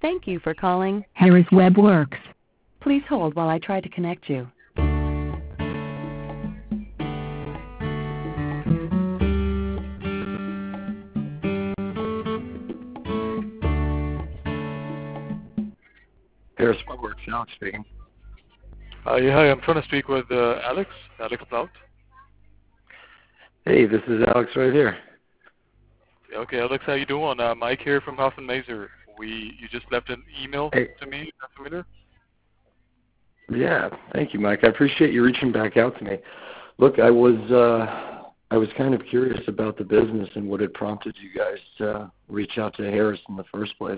Thank you for calling Harris Web Works. Please hold while I try to connect you. Harris Web Works, Alex speaking. Hi, I'm trying to speak with Alex Plout. Hey, this is Alex right here. Okay, Alex, how you doing? Mike here from Huffman Mazer. You just left an email to me. Is that familiar? Yeah, thank you, Mike. I appreciate you reaching back out to me. Look, I was kind of curious about the business and what had prompted you guys to reach out to Harris in the first place.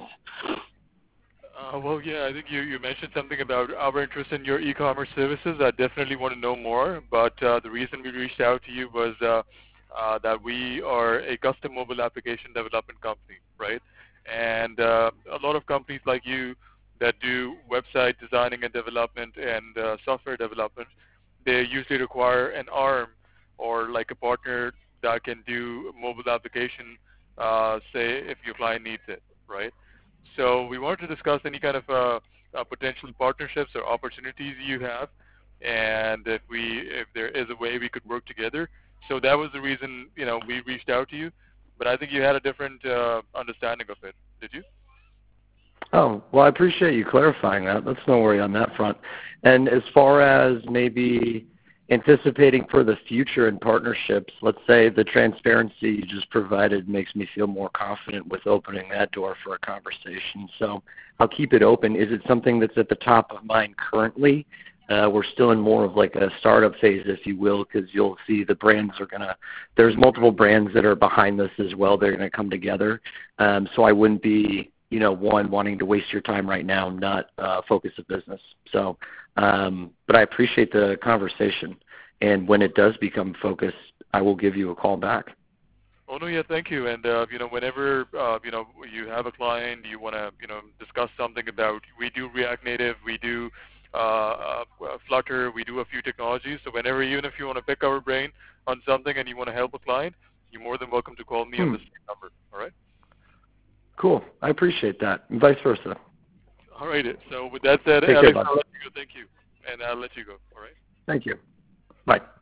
Well, yeah, I think you mentioned something about our interest in your e-commerce services. I definitely want to know more, but the reason we reached out to you was that we are a custom mobile application development company, right? And a lot of companies like you that do website designing and development and software development, they usually require an arm or like a partner that can do mobile application, say if your client needs it, right? So we wanted to discuss any kind of potential partnerships or opportunities you have, and if there is a way we could work together. So that was the reason we reached out to you. But I think you had a different understanding of it. Did you? Oh, well, I appreciate you clarifying that. That's no worry on that front. And as far as maybe anticipating for the future in partnerships, let's say the transparency you just provided makes me feel more confident with opening that door for a conversation. So I'll keep it open. Is it something that's at the top of mind currently? We're still in more of like a startup phase, if you will, because you'll see the brands there's multiple brands that are behind this as well. They're going to come together. So I wouldn't be, one, wanting to waste your time right now, not focus of business. So, but I appreciate the conversation. And when it does become focused, I will give you a call back. Oh, no, yeah, thank you. And, whenever, you have a client, you want to, discuss something about, we do React Native, we do Flutter, we do a few technologies. So whenever, even if you want to pick our brain on something and you want to help a client, you're more than welcome to call me on the same number. All right? Cool. I appreciate that. And vice versa. All right. So with that said, Take Alex, care, I'll let you go. Thank you. And I'll let you go. All right? Thank you. Bye.